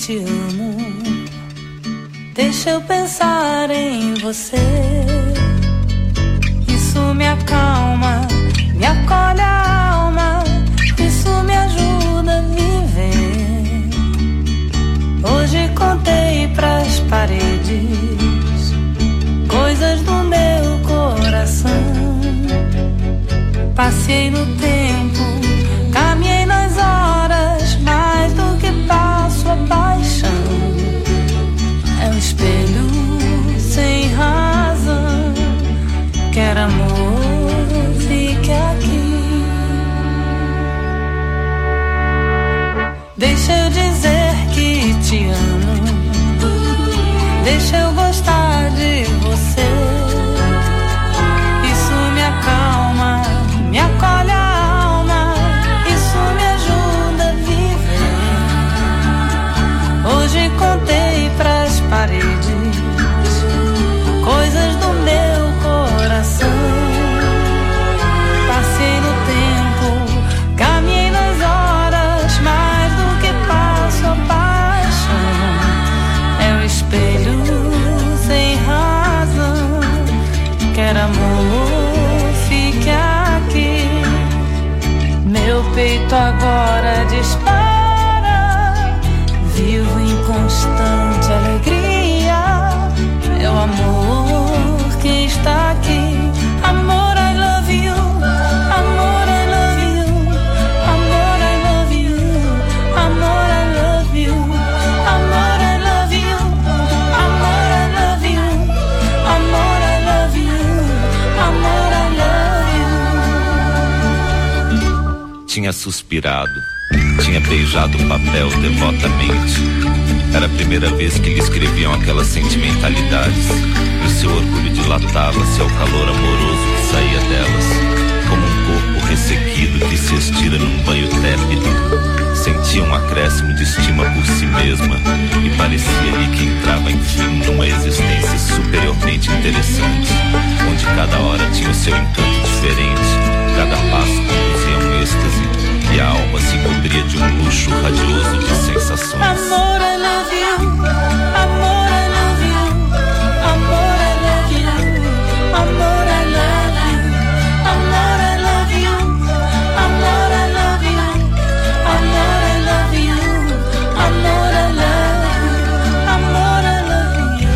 te amo. Deixa eu pensar em você. Isso me acalma, me acolhe a alma. Isso me ajuda a viver. Hoje contei pras paredes coisas do meu coração. Passei no tempo, caminhei nas horas, mais do que passo a paixão. É um espelho sem razão. Quer amor, fique aqui. Deixa eu dizer que te amo. Deixa eu gostar de você. Isso me acalma, me acolhe a alma. Isso me ajuda a viver. Hoje contei pras paredes coisas do meu coração. Passei no tempo, caminhei nas horas, mais do que passo a paixão. É um espelho sem razão. Quer amor, fique aqui. Meu peito agora dispara. Vivo em constante alegria. Meu amor que está aqui. Amor, I love you. Amor, I love you. Amor, I love you. Amor, I love you. Amor, I love you. Amor, I love you. Amor, I love you. Amor, I love you. Tinha suspirado, tinha beijado o papel devotamente. Era a primeira vez que lhe escreviam aquelas sentimentalidades, e o seu orgulho dilatava-se ao calor amoroso que saía delas, como um corpo ressequido que se estira num banho tépido. Sentia um acréscimo de estima por si mesma, e parecia-lhe que entrava enfim numa existência superiormente interessante, onde cada hora tinha o seu encanto diferente, cada passo conduzia um êxtase, e a alma se cobria de um luxo radioso de sensações. Amor, I love you. Amor, I love you. Amor, I love you. Amor, I love you. Amor, I love you. Amor, I love you. Amor, I love you. Amor, I love you. Amor, I love you.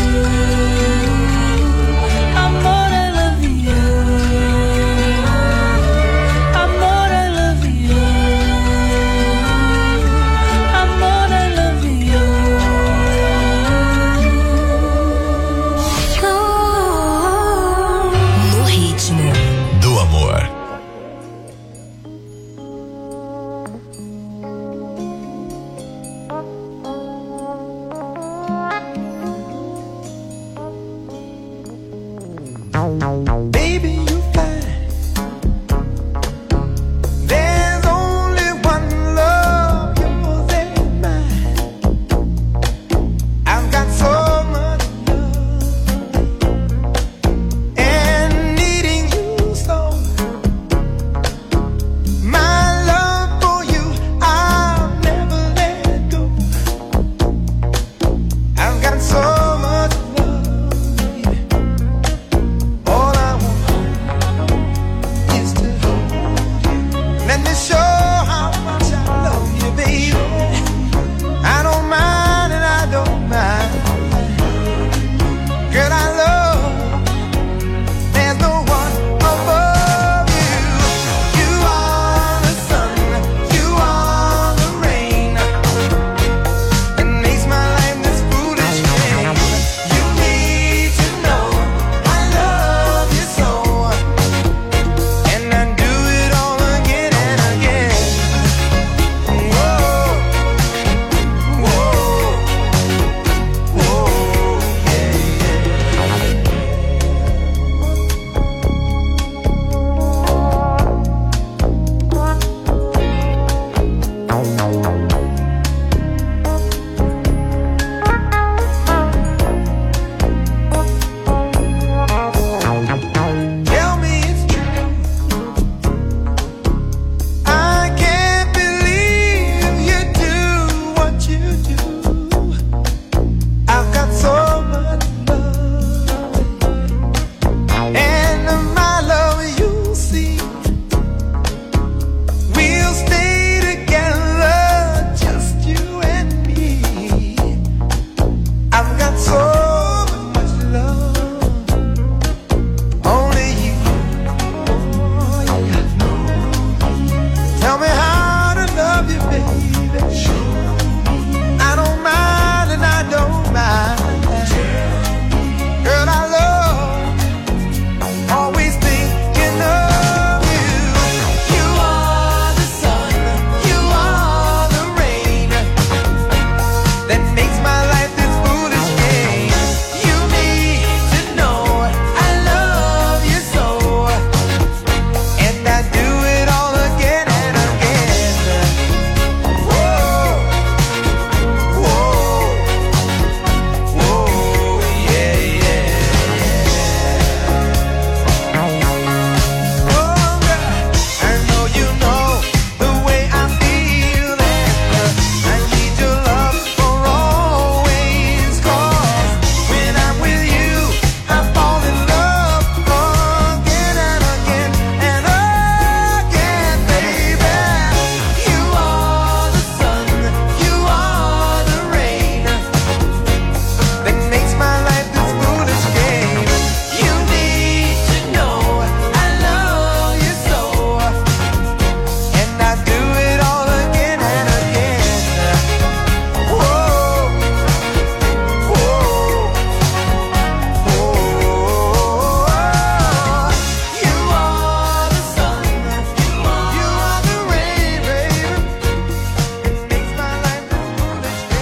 Amor, I love you. Amor, I love you. Amor, I love you.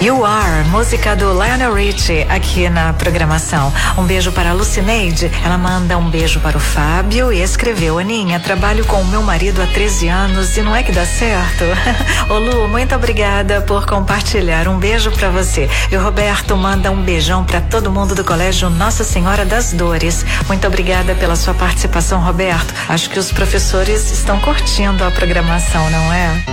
You Are, música do Lionel Richie aqui na programação. Um beijo para a Lucineide, ela manda um beijo para o Fábio e escreveu: Aninha, trabalho com o meu marido há 13 anos e não é que dá certo? Ô Lu, muito obrigada por compartilhar, um beijo para você. E o Roberto manda um beijão para todo mundo do Colégio Nossa Senhora das Dores. Muito obrigada pela sua participação, Roberto. Acho que os professores estão curtindo a programação, não é?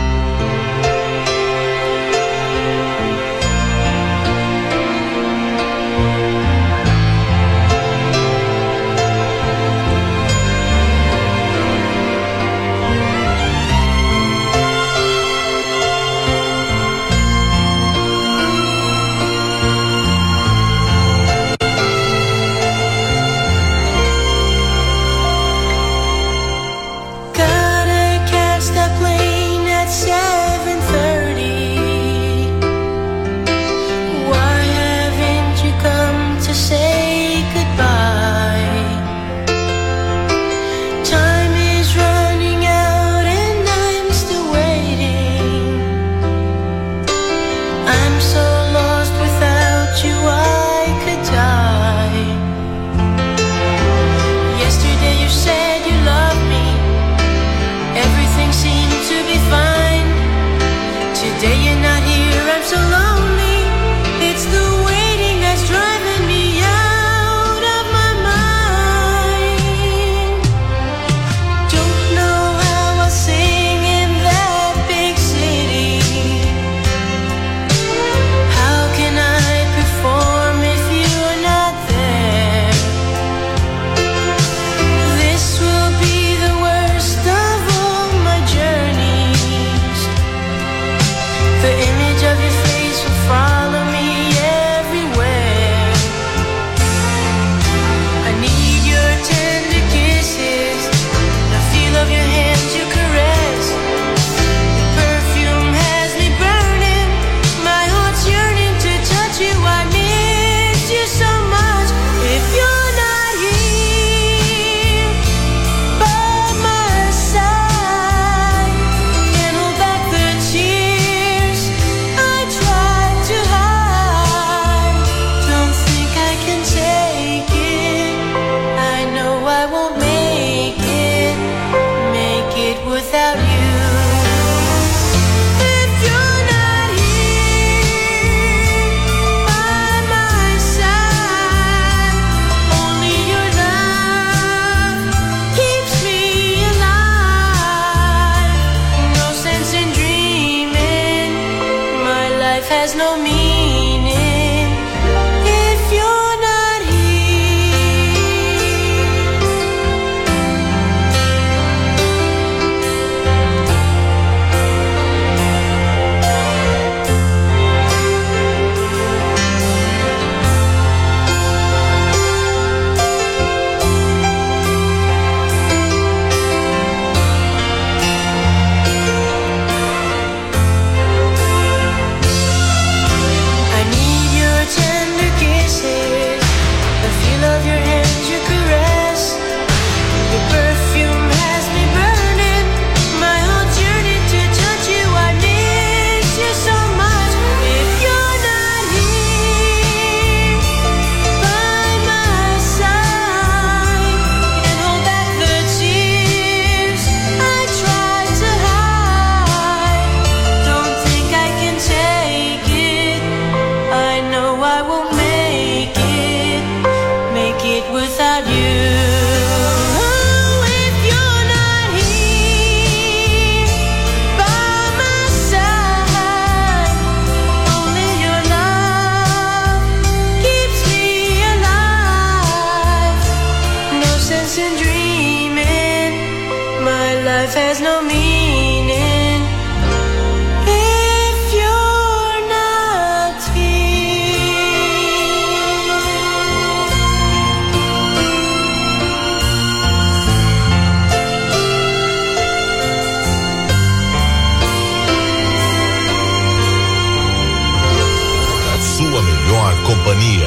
Companhia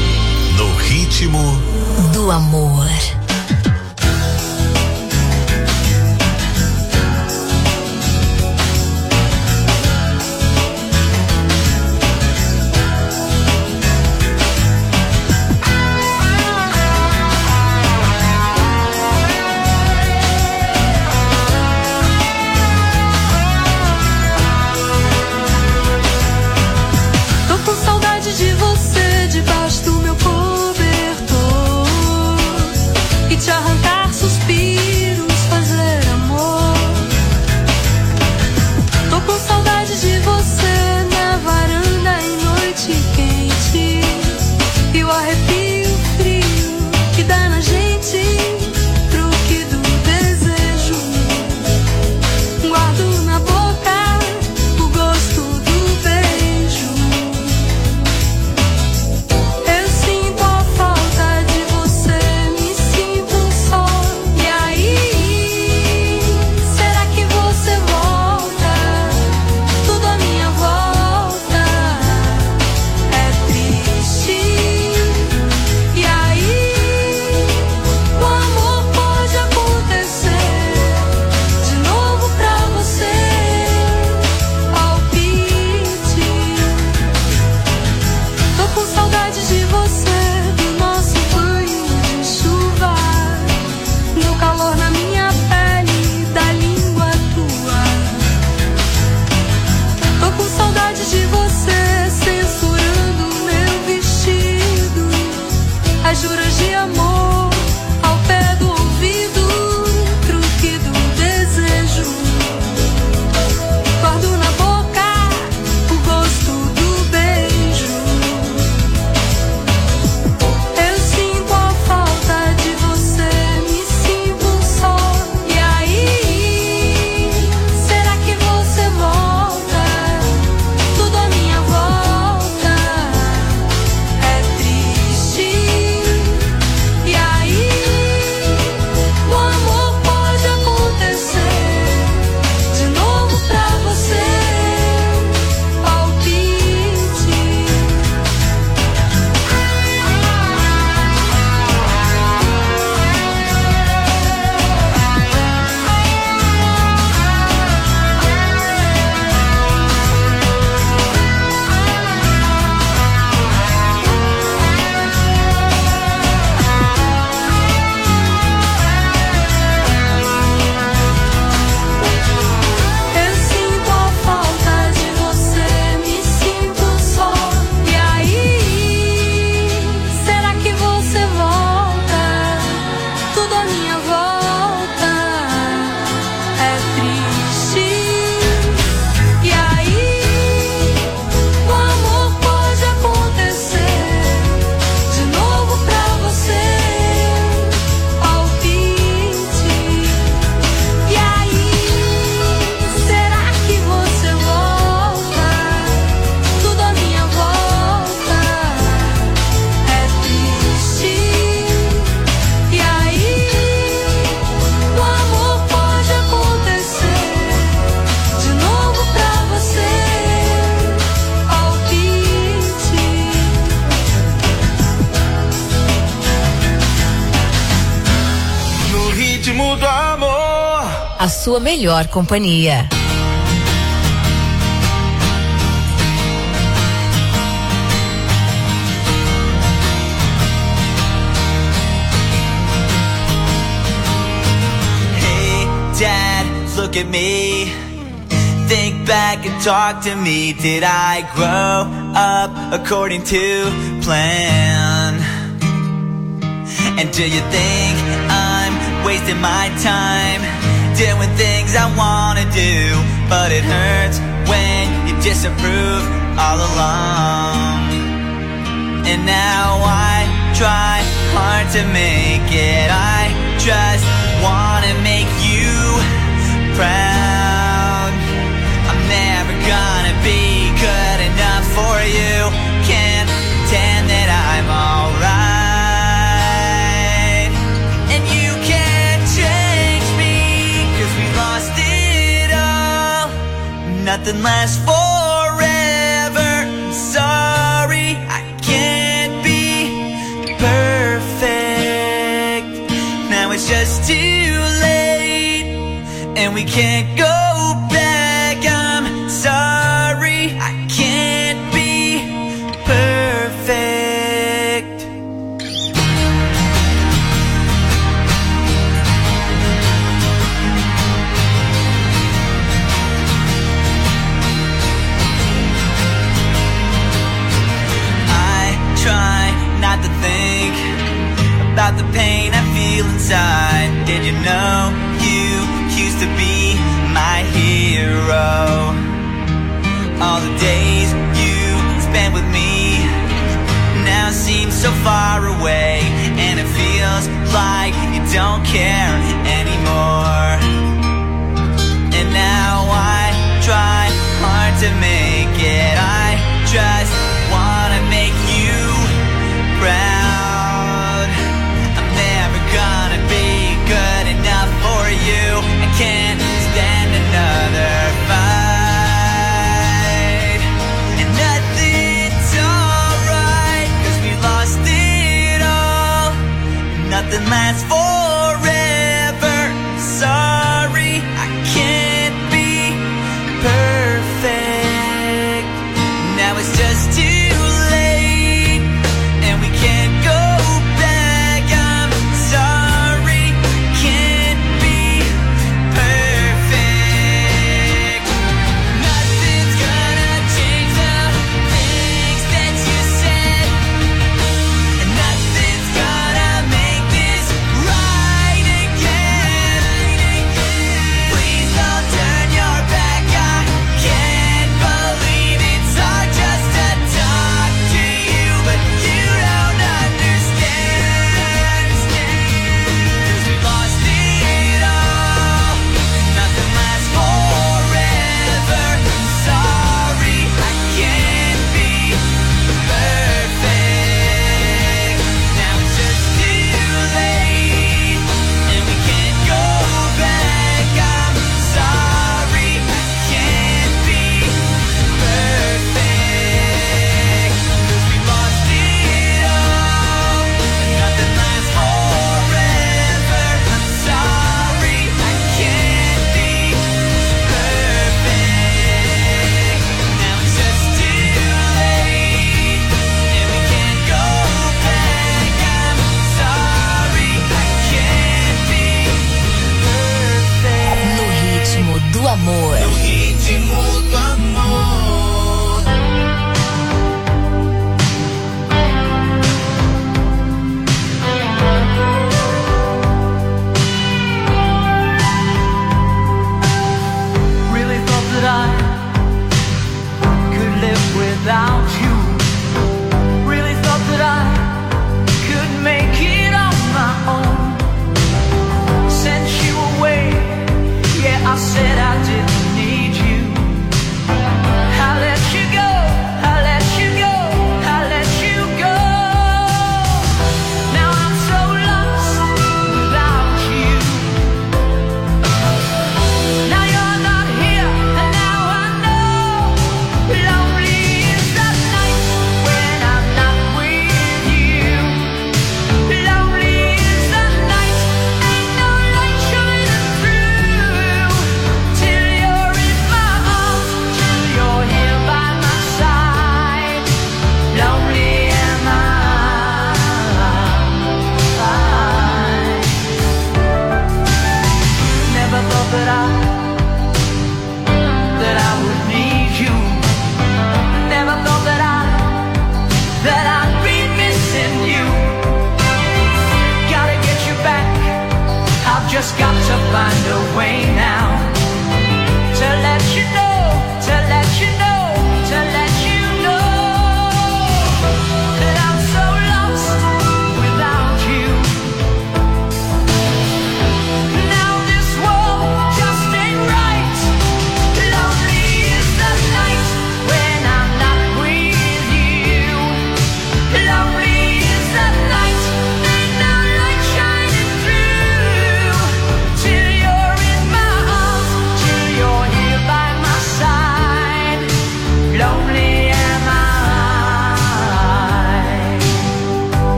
no ritmo do amor. a sua melhor companhia. Hey, Dad, look at me. Think back and talk to me. Did I grow up according to plan? And do you think I'm wasting my time doing things I wanna do? But it hurts when you disapprove all along. And now I try hard to make it. I just wanna make you proud. I'm never gonna be good enough for you. Can't pretend that I'm alright. And you can't change me, 'cause we lost it all. Nothing lasts forever. I'm sorry, I can't be perfect. Now it's just too late, and we can't go back. I'm sorry, I can't be perfect. I try not to think about the pain I feel inside. Did you know you used to be my hero? All the days you spent with me now seem so far away, and it feels like you don't care anymore. And now I try hard to make it. I just wanna make you proud. I'm never gonna be good enough for you. I can't stand another fight. And nothing's alright, 'cause we lost it all. Nothing lasts forever.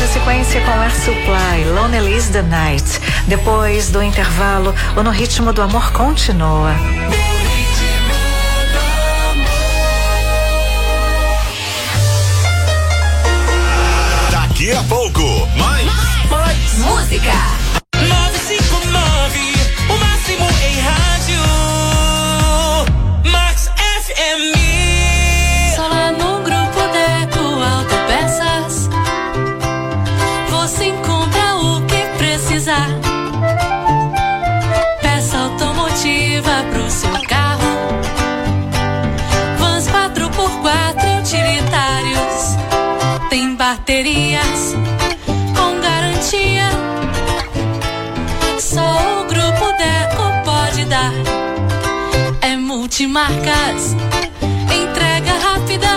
sequência com Air Supply, Lonely is the Night. Depois do intervalo, o No Ritmo do Amor continua. Daqui a pouco, mais música. 959, o máximo em rádio. Max FM. Só lá no Grupo Deco Autopeças você encontra o que precisar. Peça automotiva pro seu carro. Vans 4x4 utilitários. Tem baterias com garantia. Só o Grupo Deco pode dar. É multimarcas, entrega rápida,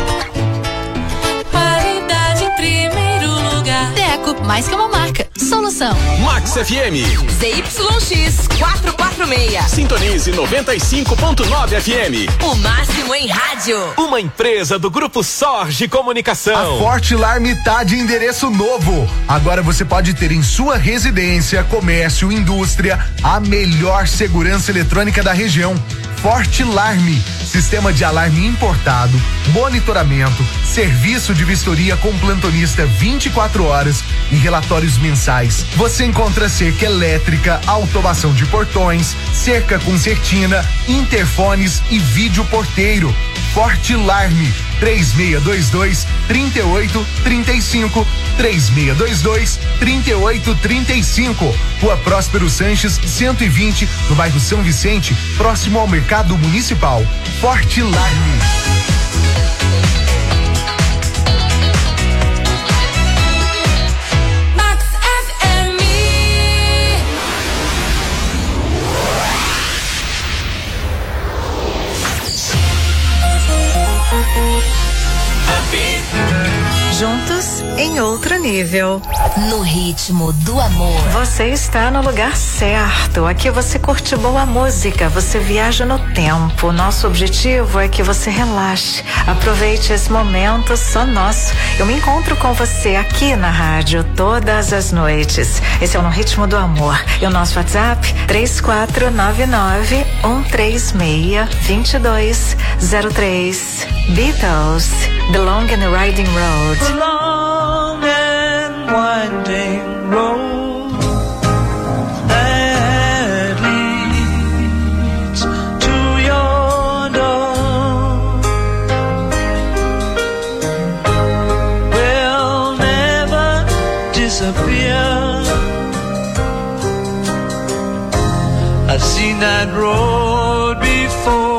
qualidade em primeiro lugar. Deco, mais que uma marca, solução. Max FM. ZYX 446. Sintonize 95.9 FM. O máximo em rádio. Uma empresa do Grupo Sorge Comunicação. A Forte Alarme tá de endereço novo. Agora você pode ter em sua residência, comércio, indústria, a melhor segurança eletrônica da região. Forte Alarme, sistema de alarme importado, monitoramento, serviço de vistoria com plantonista 24 horas e relatórios mensais. Você encontra cerca elétrica, automação de portões, cerca com certina, interfones e vídeo porteiro. Forte Alarme, 3622-3835, 3622-3835. Rua Próspero Sanches, 120, no bairro São Vicente, próximo ao Mercado Municipal. Forte Alarme. Juntos em outro nível. No Ritmo do Amor. Você está no lugar certo. Aqui você curte boa música, você viaja no tempo. Nosso objetivo é que você relaxe. Aproveite esse momento só nosso. Eu me encontro com você aqui na rádio todas as noites. Esse é o No Ritmo do Amor. E o nosso WhatsApp 3499-136-2203. Beatles, The Long and Winding Road. The long and winding road that leads to your door will never disappear. I've seen that road before.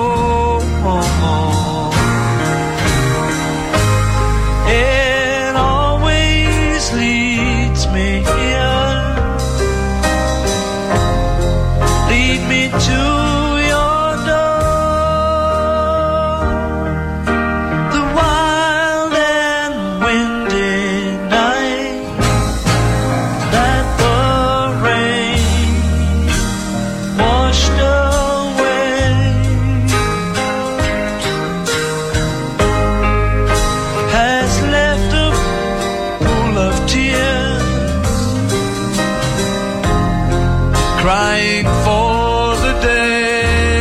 Crying for the day.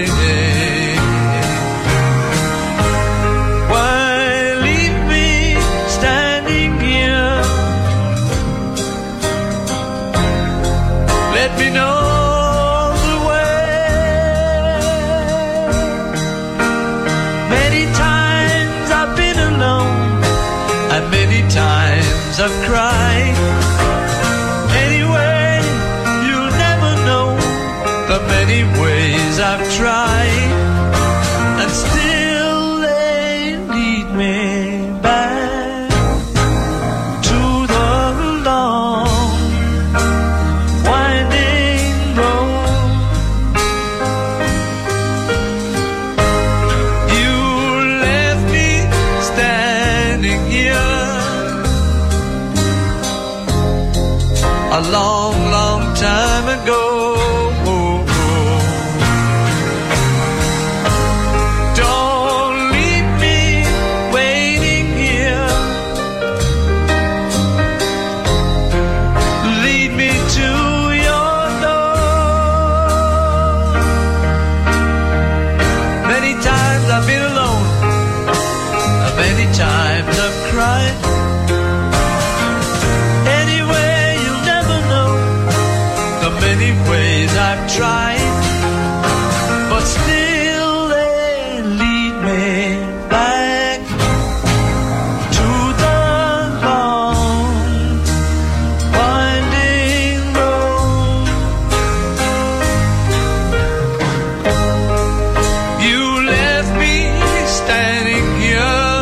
Why leave me standing here? Let me know the way. Many times I've been alone, and many times I've cried. The many ways I've tried, and still they lead me back to the long, winding road. You left me standing here a long, long time ago. trying, but still they lead me back to the long winding road. You left me standing here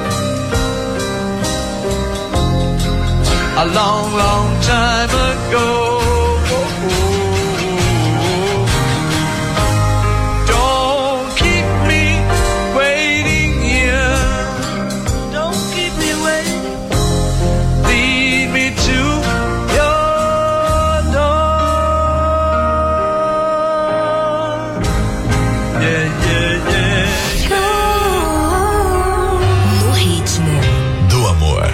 a long, long time ago. Don't keep me waiting here. Don't keep me waiting. Lead me to your door. Yeah, yeah, yeah. No ritmo do amor.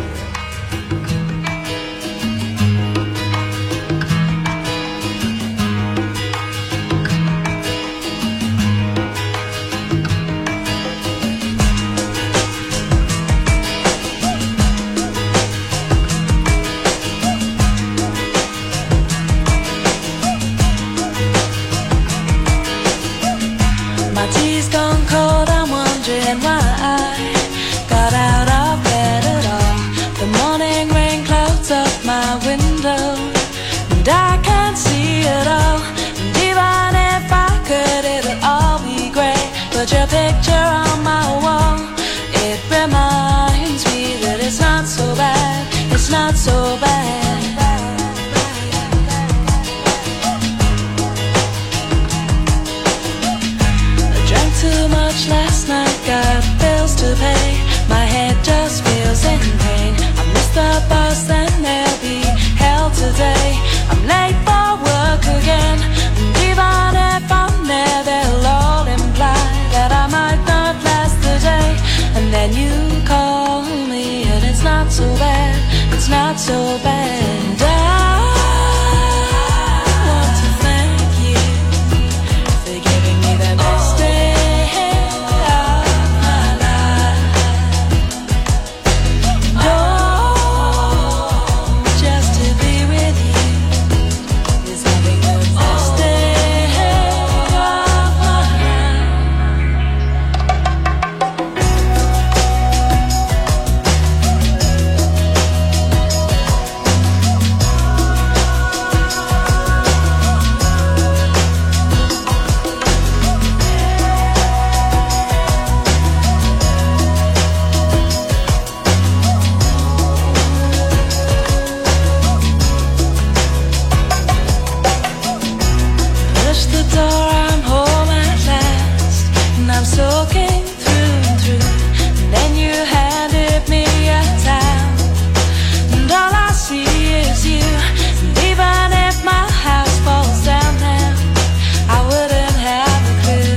My tea's gone cold, I'm wondering why I got out of bed at all. The morning rain clouds up my window, and I can't see it all. And even if I could, it'll all be grey. But your picture on my wall, it reminds me that it's not so bad. It's not so bad. Drank too much last night, got bills to pay. My head just feels in pain. I missed the bus and there'll be hell today. I'm late for work again, and even if I'm there, they'll all imply that I might not last the day. And then you call me, and it's not so bad. It's not so bad. And I want to thank you for giving me the best day of my life. Oh, just to be with you is having the best day of my life. Push the door, I'm home at last, and I'm soaking through and through. And then you handed me a towel, and all I see is you. And even if my house falls down now, I wouldn't have a clue,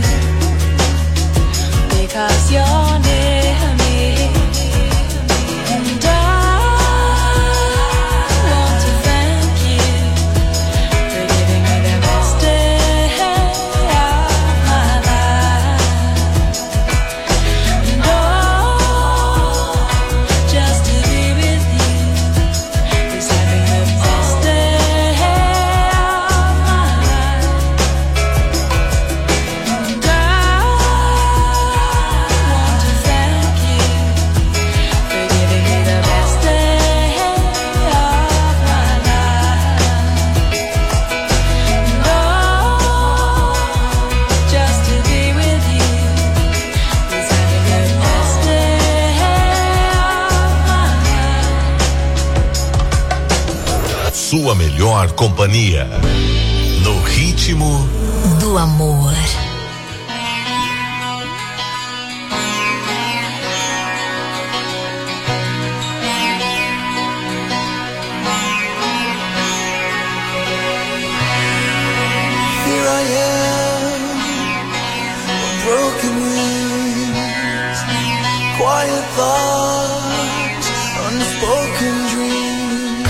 because you're near me. And I want to thank you for giving me the best day of my life. And oh, just to be with you is having the best day of my life. And I want to thank you for giving me the best day of my life. And oh, just to be with you is having the best day of my life. Sua melhor companhia. No ritmo do amor. Here I am, a broken wings, quiet thoughts, unspoken dreams.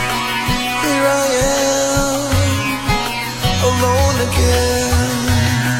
Here I am, alone again.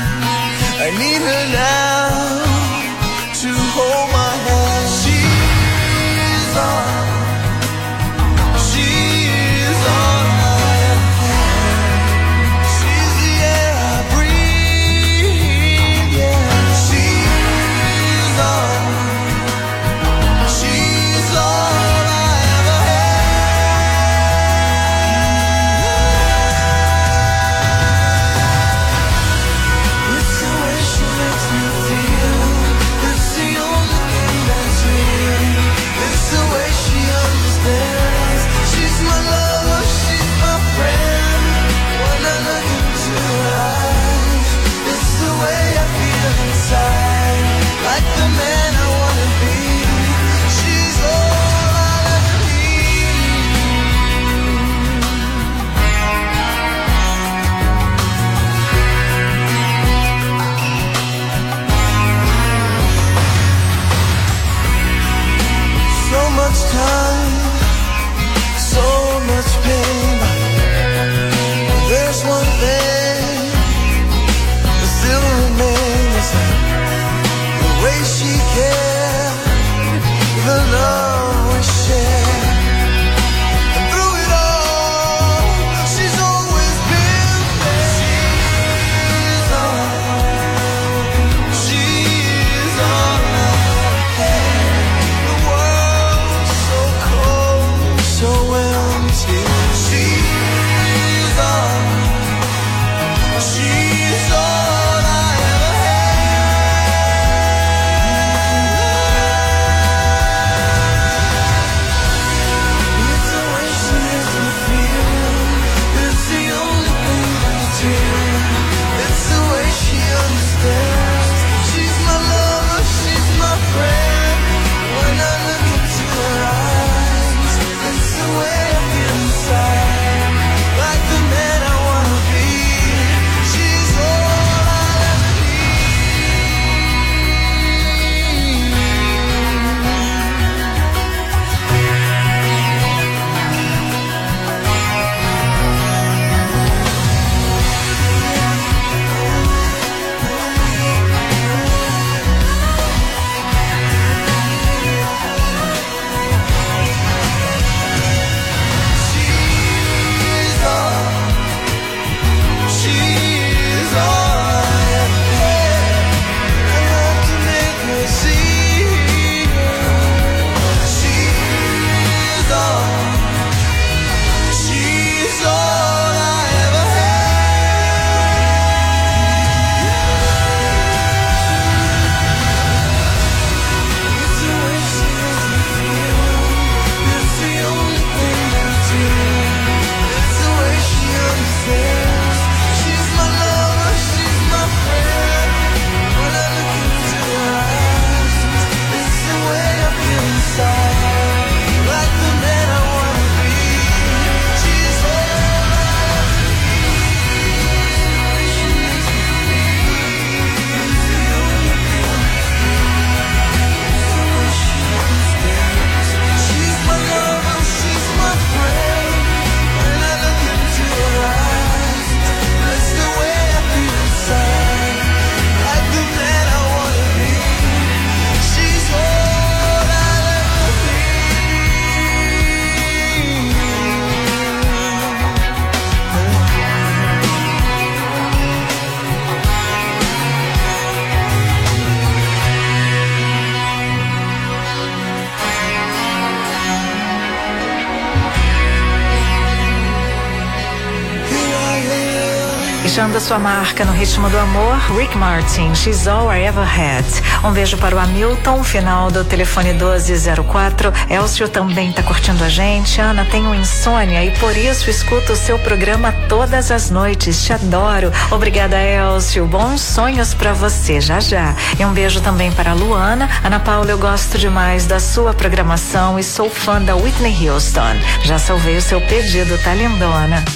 Deixando a sua marca no ritmo do amor, Rick Martin, She's All I Ever Had. Um beijo para o Hamilton, final do telefone 1204. Elcio também tá curtindo a gente. Ana, tenho insônia e por isso escuto o seu programa todas as noites. Te adoro. Obrigada, Elcio. Bons sonhos pra você, já já. E um beijo também para a Luana. Ana Paula, eu gosto demais da sua programação e sou fã da Whitney Houston. Já salvei o seu pedido, tá lindona?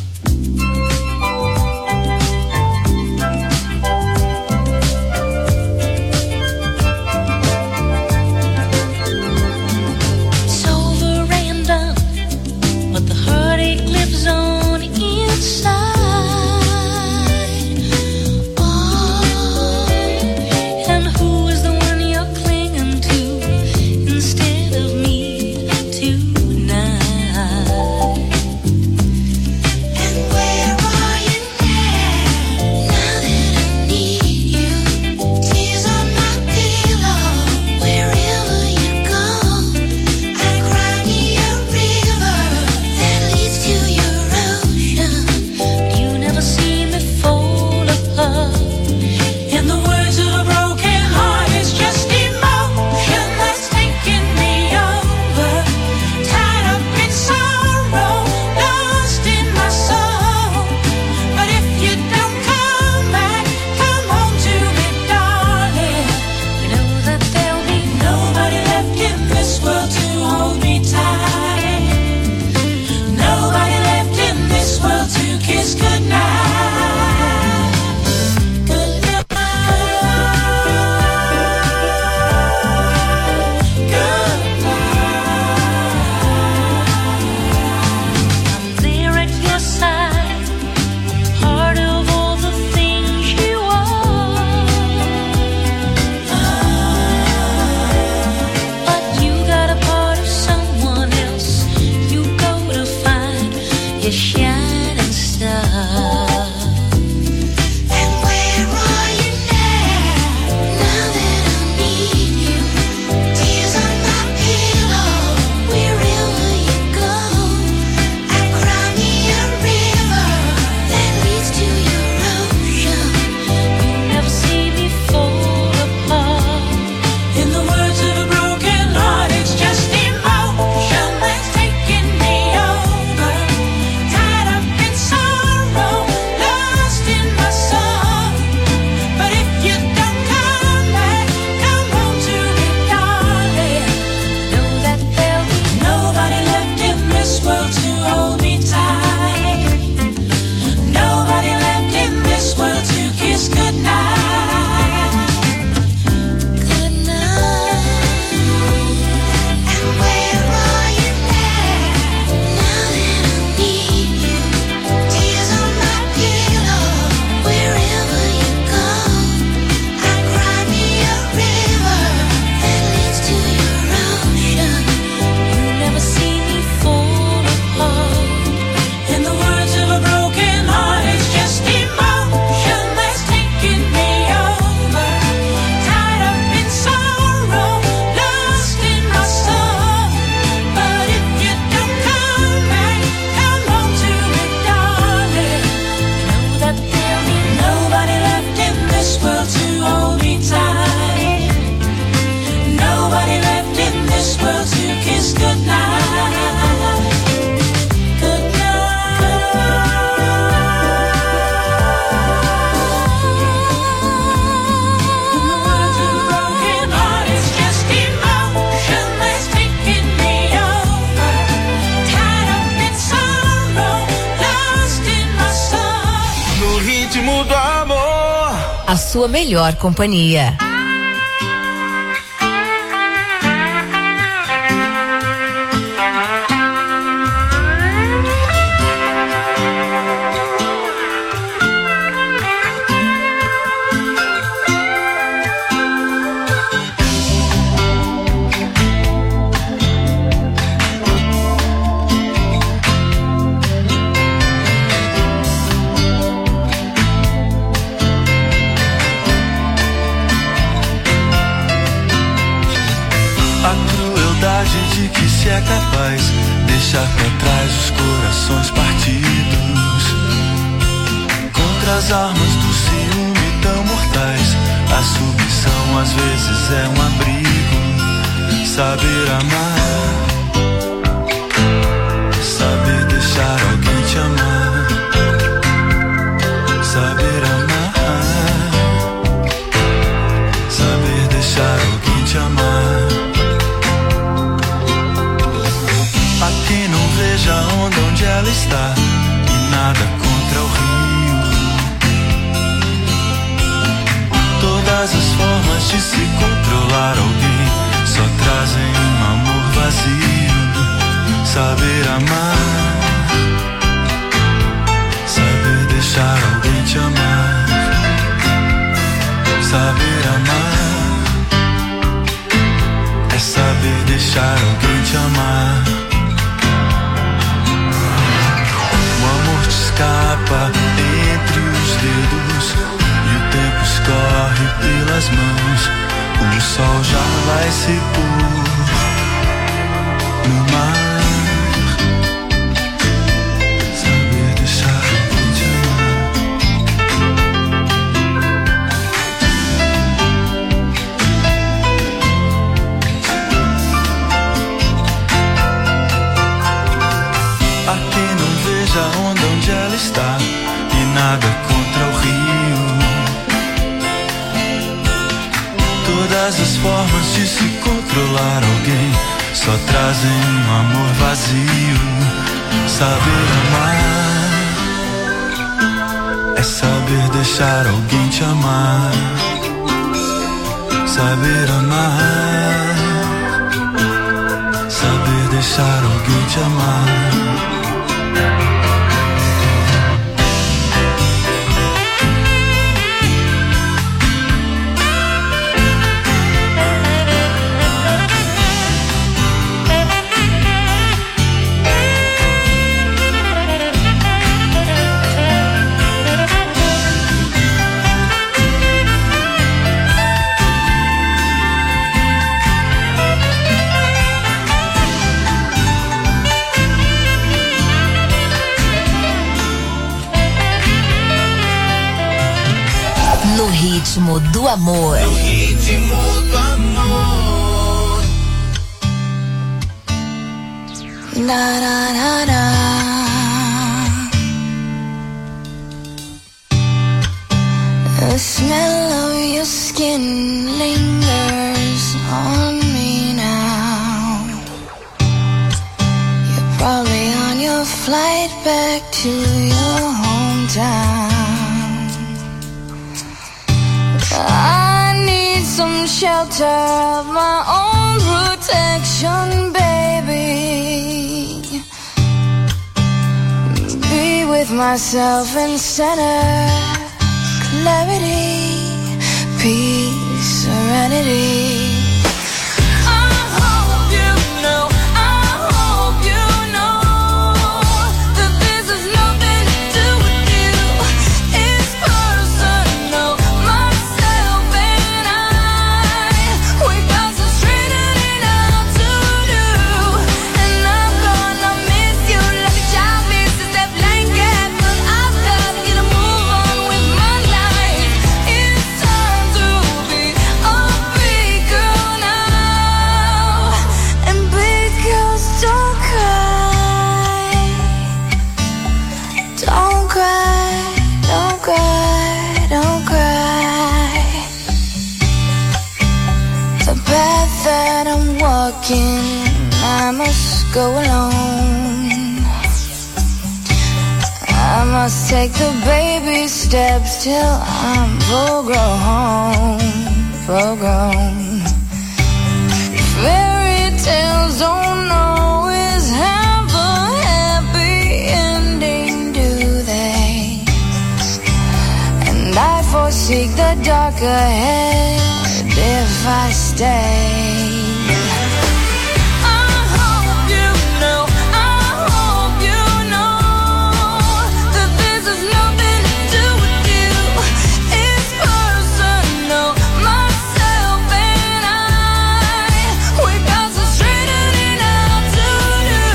A sua melhor companhia. De que se é capaz deixar pra trás os corações partidos. contra as armas do ciúme tão mortais. A submissão às vezes é um abrigo. Saber amar, saber deixar alguém te amar. Saber amar, saber deixar alguém te amar. A quem não veja a onda onde ela está, e nada contra o rio. Todas as formas de se controlar alguém só trazem um amor vazio. Saber amar, saber deixar alguém te amar. Saber amar é saber deixar alguém te amar. O amor te escapa entre os dedos e o tempo escorre pelas mãos. O sol já vai se pôr no mar. Saber deixar alguém te amar. A quem não veja a onda onde ela está, e nada contra o rio. Todas as formas de se controlar alguém só trazem um amor vazio. Saber amar é saber deixar alguém te amar. Saber amar, saber deixar alguém te amar. No ritmo do amor. No ritmo do amor. Da da da da. The smell of your skin lingers on me now. You're probably on your flight back to your hometown. I need some shelter of my own protection, baby. Be with myself in center, clarity, peace, serenity. I must go alone. I must take the baby steps till I'm full grown. Fairy tales don't always have a happy ending, do they? And I foresee the dark ahead if I stay.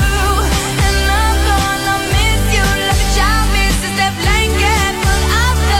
I've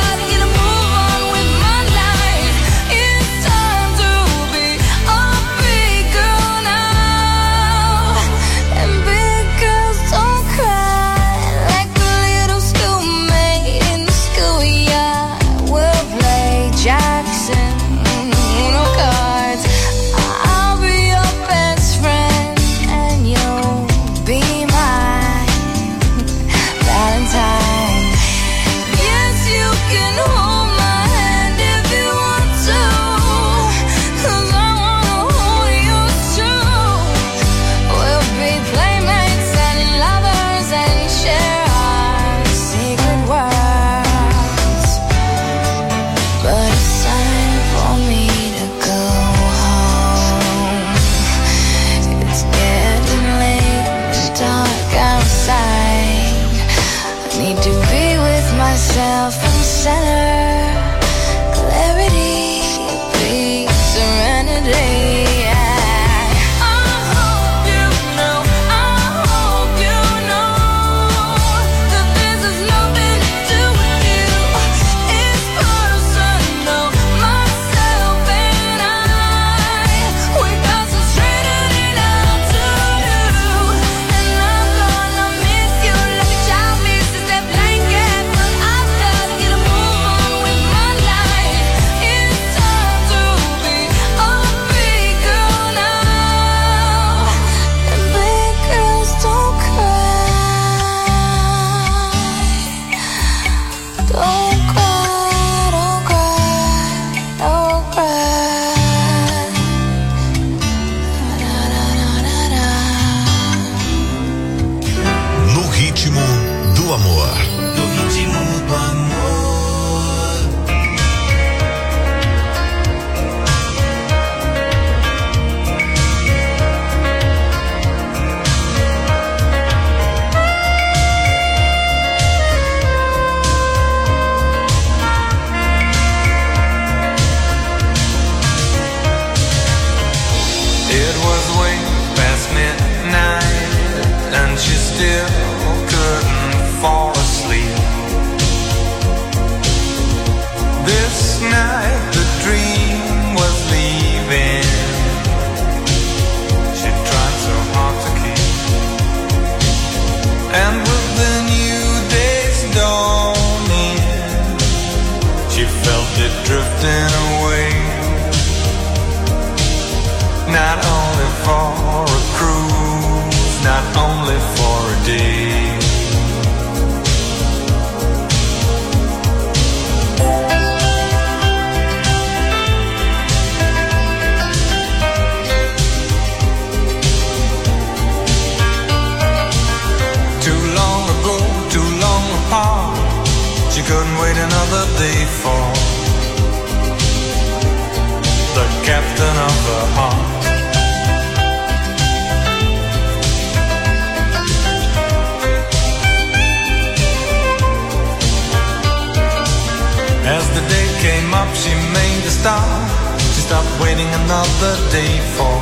she made a start. She stopped waiting another day for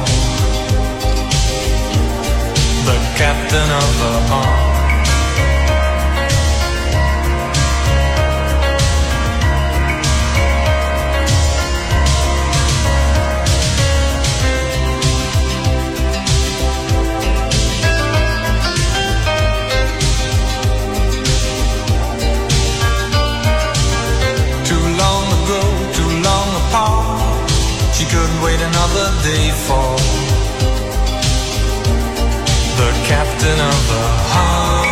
the captain of her heart. She couldn't wait another day for the captain of the heart.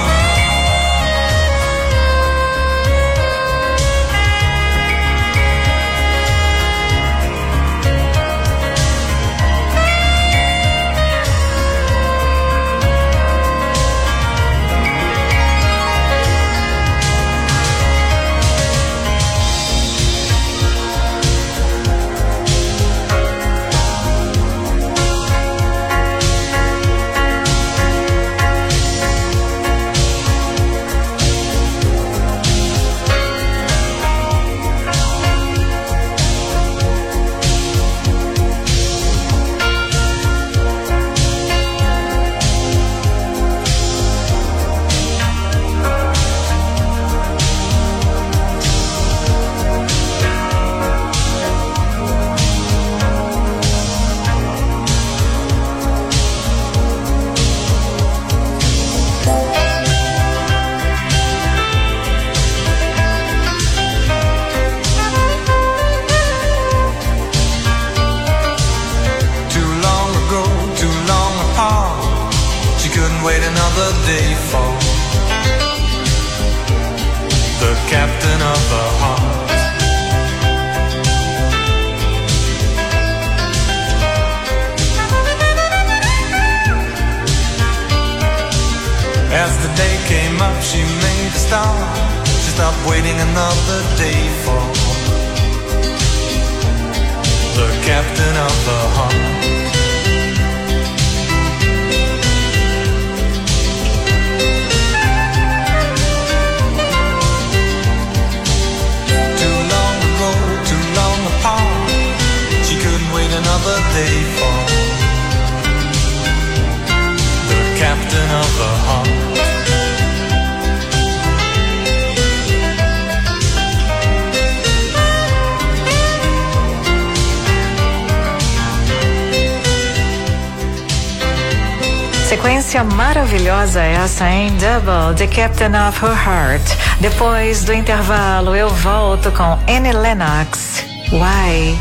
Sequência maravilhosa essa, hein? Double, The Captain of Her Heart. Depois do intervalo, eu volto com Annie Lennox. Why?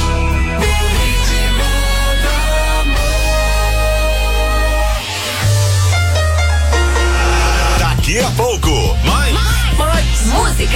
Daqui a pouco, mais música.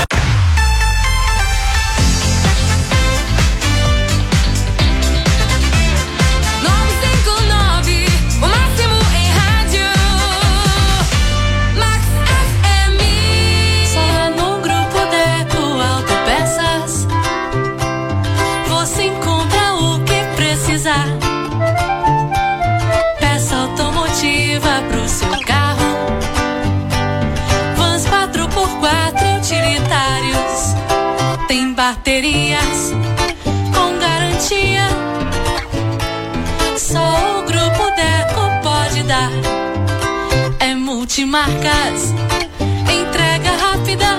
Peça automotiva pro seu carro, vans 4x4 utilitários, tem baterias com garantia, só o Grupo Deco pode dar. É multimarcas, entrega rápida,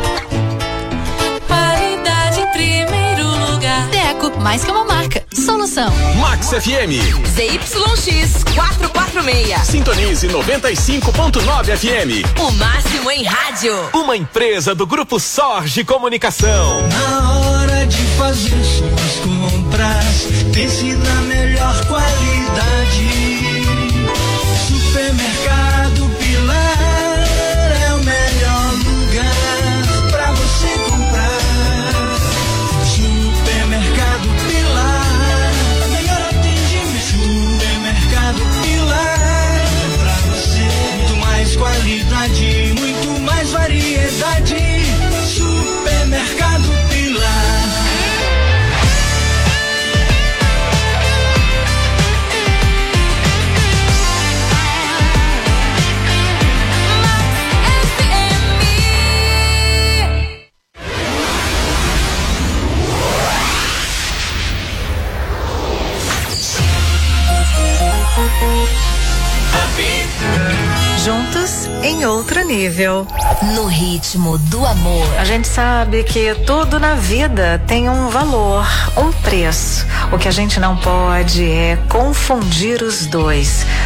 qualidade em primeiro lugar. Deco, mais que uma marca, solução. Max FM. ZYX 446. Sintonize 95.9 FM. O máximo em rádio. Uma empresa do Grupo Sorge Comunicação. Na hora de fazer suas compras, pense na melhor qualidade. Supermercado Pilar é o melhor lugar pra você comprar. Supermercado Pilar, melhor atendimento. Supermercado Pilar, pra você muito mais qualidade, muito mais variedade. Supermercado Pilar. Juntos em outro nível. No ritmo do amor. A gente sabe que tudo na vida tem um valor, um preço. O que a gente não pode é confundir os dois.